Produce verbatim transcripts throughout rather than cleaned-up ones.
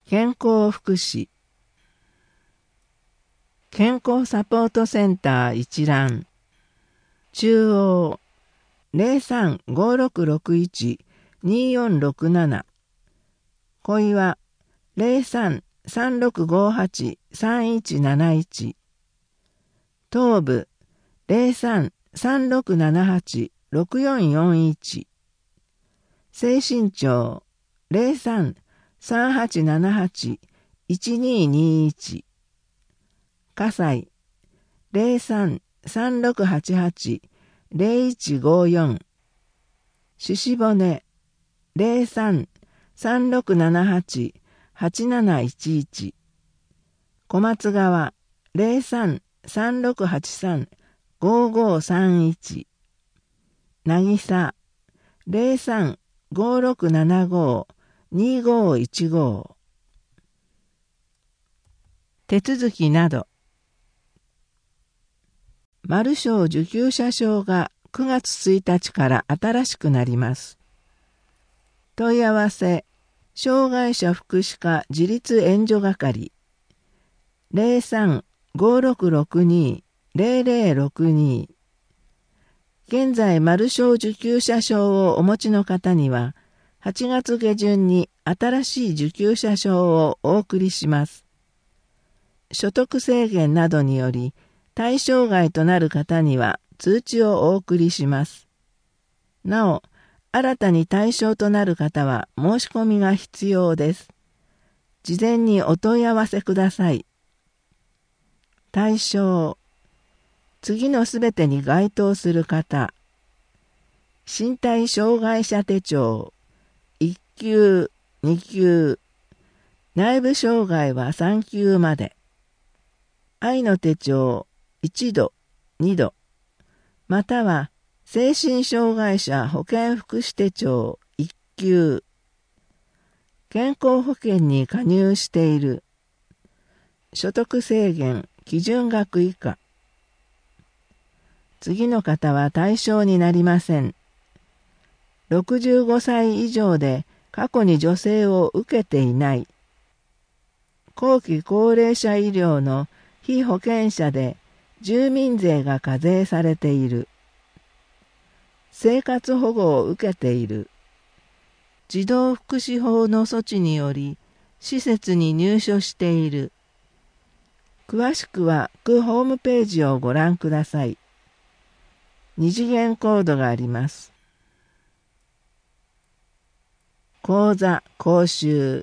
健康福祉健康サポートセンター一覧中央 ゼロさん ごろくろくいち によんろくなな 小岩 ゼロさん さんろくごはち さんいちなないち 東部 ゼロさん さんろくななはち ろくよんよんいち 西新町 ゼロさん さんはちななはち いちににいち 葛西 ゼロさん さんろくはちはち ゼロいちごよん 鹿骨 ゼロさん さんろくななはち はちなないちいち 小松川 ゼロさん さんろくはちさん ごごさんいち 渚 ゼロさん ごろくななご にごいちご 手続きなどマルショー受給者証がくがつついたちから新しくなります。問い合わせ障害者福祉課自立援助係 ゼロさん ごろくろくに ゼロゼロろくに 現在マルショー受給者証をお持ちの方にははちがつ下旬に新しい受給者証をお送りします。所得制限などにより対象外となる方には通知をお送りします。なお、新たに対象となる方は申し込みが必要です。事前にお問い合わせください。対象次のすべてに該当する方身体障害者手帳いっきゅう、にきゅう内部障害はさんきゅうまで愛の手帳いちど、にどまたは精神障害者保健福祉手帳いっきゅう健康保険に加入している所得制限基準額以下次の方は対象になりません。ろくじゅうごさい以上で過去に助成を受けていない後期高齢者医療の被保険者で住民税が課税されている生活保護を受けている児童福祉法の措置により施設に入所している詳しくは区ホームページをご覧ください。二次元コードがあります。講座講習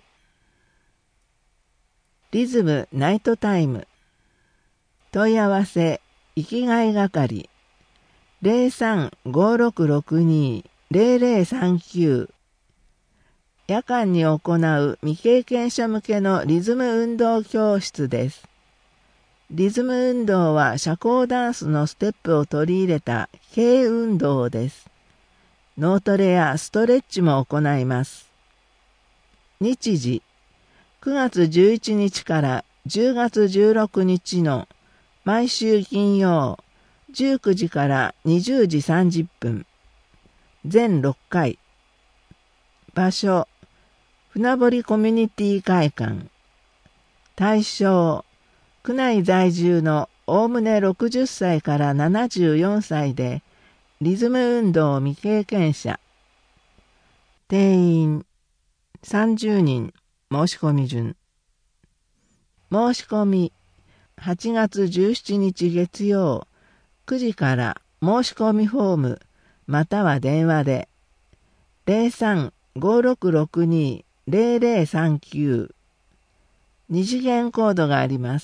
リズムナイトタイム問い合わせ生きがい係ゼロさん ごろくろくに ゼロゼロさんきゅう夜間に行う未経験者向けのリズム運動教室です。リズム運動は社交ダンスのステップを取り入れた軽運動です。脳トレやストレッチも行います。日時くがつじゅういちにちからじゅうがつじゅうろくにちの毎週金曜じゅうくじからにじゅうじさんじゅっぷん全ろっかい場所船堀コミュニティ会館対象区内在住のおおむねろくじゅっさいからななじゅうよんさいでリズム運動未経験者定員さんじゅうにん申し込み順申し込みはちがつじゅうしちにち月曜くじから申し込みフォームまたは電話でゼロさん ごろくろくに ゼロゼロさんきゅう二次元コードがあります。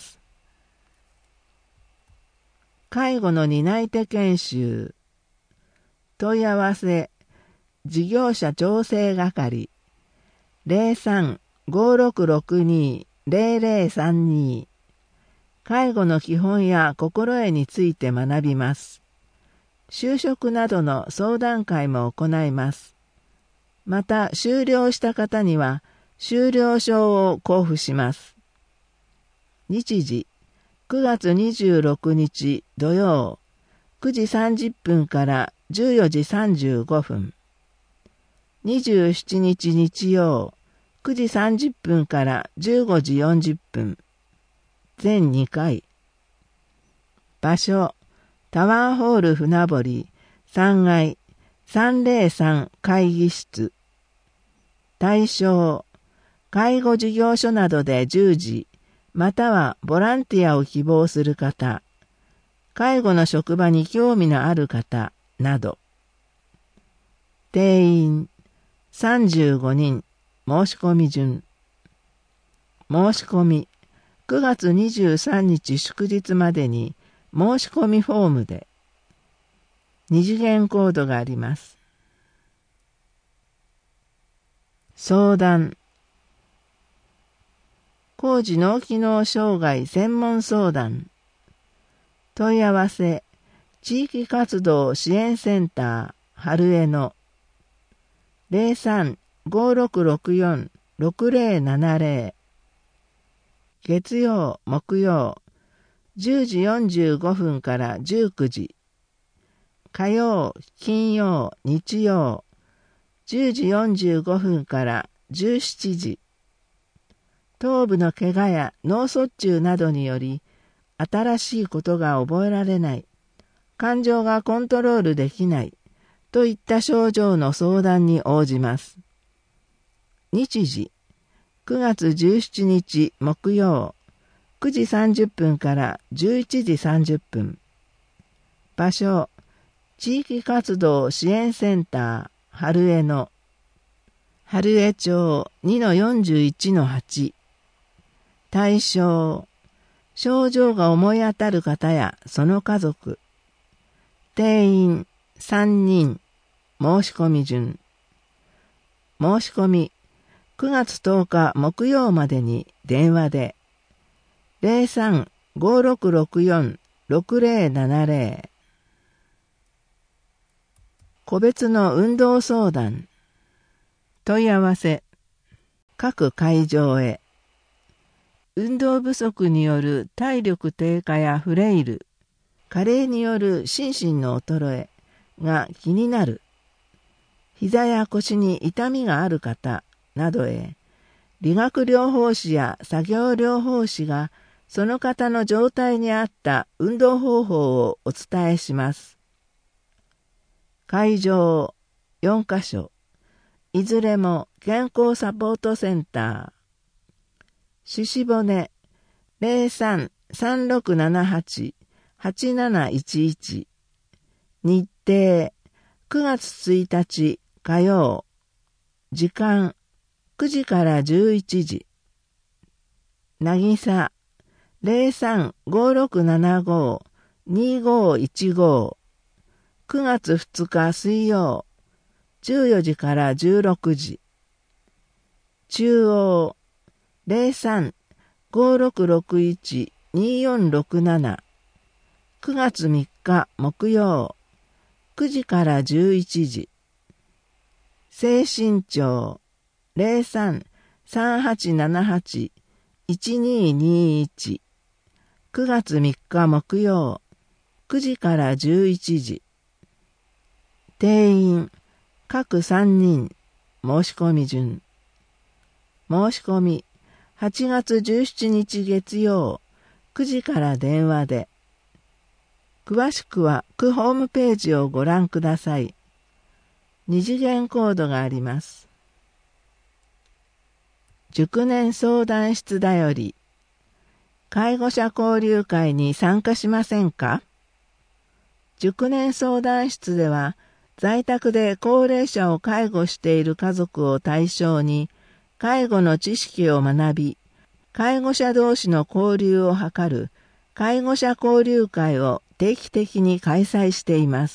介護の担い手研修問い合わせ事業者調整係ゼロさん ごろくろくに ゼロゼロさんに介護の基本や心得について学びます。就職などの相談会も行います。また終了した方には終了証を交付します。日時くがつにじゅうろくにち土曜くじさんじゅっぷんからじゅうよじさんじゅうごふんにじゅうしちにち日曜くじさんじゅっぷんからじゅうごじよんじゅっぷん、全にかい。場所、タワーホール船堀さんがいさんぜろさん会議室。対象、介護事業所などで従事、またはボランティアを希望する方、介護の職場に興味のある方など。定員さんじゅうごにん、申し込み順。申し込み、くがつにじゅうさんにち祝日までに申し込みフォームで。二次元コードがあります。相談。高次脳機能障害専門相談。問い合わせ、地域活動支援センター、春江のゼロさん ごーろくろくよん ろくぜろななぜろ。月曜、木曜、じゅうじよんじゅうごふんからじゅうくじ。火曜、金曜、日曜、じゅうじよんじゅうごふんからじゅうしちじ。頭部の怪我や脳卒中などにより、新しいことが覚えられない、感情がコントロールできない、といった症状の相談に応じます。日時、くがつじゅうしちにち木曜、くじさんじゅっぷんからじゅういちじさんじゅっぷん。場所、地域活動支援センター、春江の春江町 にのよんじゅういちのはち。対象、症状が思い当たる方やその家族。定員さんにん、申し込み順。申し込み、くがつとおか木曜までに電話で、ゼロさん ごーろくろくよん ろくぜろななぜろ。個別の運動相談。問い合わせ、各会場へ。運動不足による体力低下やフレイル、加齢による心身の衰えが気になる、膝や腰に痛みがある方などへ、理学療法士や作業療法士がその方の状態に合った運動方法をお伝えします。会場よんかしょ、いずれも健康サポートセンター。ししぼね ゼロさん さんろくななはち はちなないちいち。日程くがつついたち火曜。時間くじからじゅういちじ。なぎさ ゼロさん ごーろくななご にごいちご。くがつふつか水曜。じゅうよじからじゅうろくじ。中央ゼロさん ごーろくろくいち によんろくなな。くがつみっか木曜。くじからじゅういちじ。精神庁ゼロさん さんはちななはち いちににいち。くがつみっか木曜。くじからじゅういちじ。定員各さんにん、申し込み順。申し込み、はちがつじゅうしちにち月曜、くじから電話で。詳しくは区ホームページをご覧ください。二次元コードがあります。熟年相談室だより、介護者交流会に参加しませんか？熟年相談室では、在宅で高齢者を介護している家族を対象に、介護の知識を学び、介護者同士の交流を図る介護者交流会を定期的に開催しています。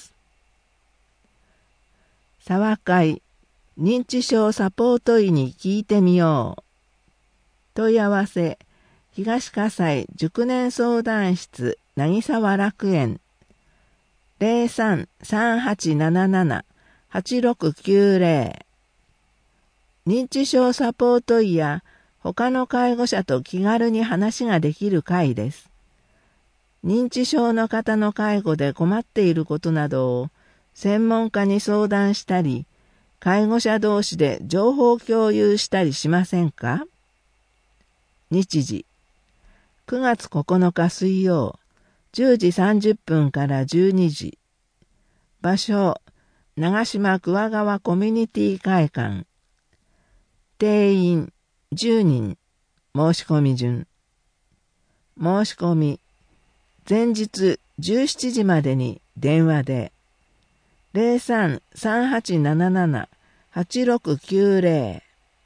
沢会認知症サポート医に聞いてみよう。問い合わせ、東葛西熟年相談室渚沢楽園ゼロさん さんはちなななな はちろくきゅうぜろ。認知症サポート医や他の介護者と気軽に話ができる会です。認知症の方の介護で困っていることなどを専門家に相談したり、 介護者同士で情報共有したりしませんか？日時、くがつここのか水曜、じゅうじさんじゅっぷんからじゅうにじ。場所、長島桑川コミュニティ会館。定員じゅうにん。申し込み順。申し込み、前日じゅうしちじまでに電話で ゼロさん さんはちなななな はちろくきゅうゼロ。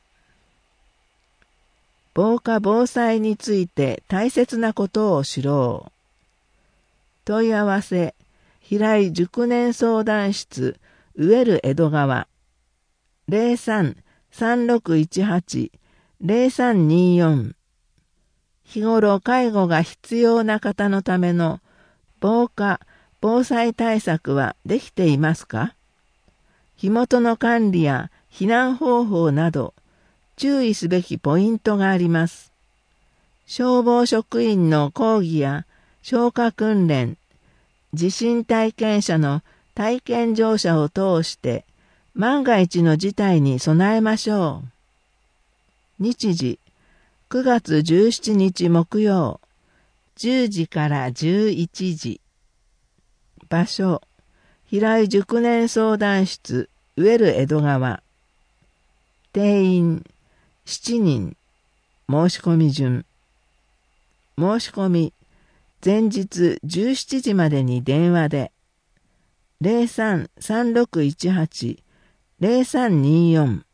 防火防災について大切なことを知ろう。問い合わせ、平井熟年相談室、植える江戸川。ゼロさん さんろくいちはち ゼロさんによん。日頃介護が必要な方のための防火・防災対策はできていますか？火元の管理や避難方法など注意すべきポイントがあります。消防職員の講義や消火訓練、地震体験者の体験乗車を通して万が一の事態に備えましょう。日時、くがつじゅうしちにち木曜、じゅうじからじゅういちじ。場所、平井熟年相談室、植える江戸川。定員しちにん。申し込み順。申し込み、前日じゅうしちじまでに電話で ゼロさん さんろくいちはち ゼロさんによん。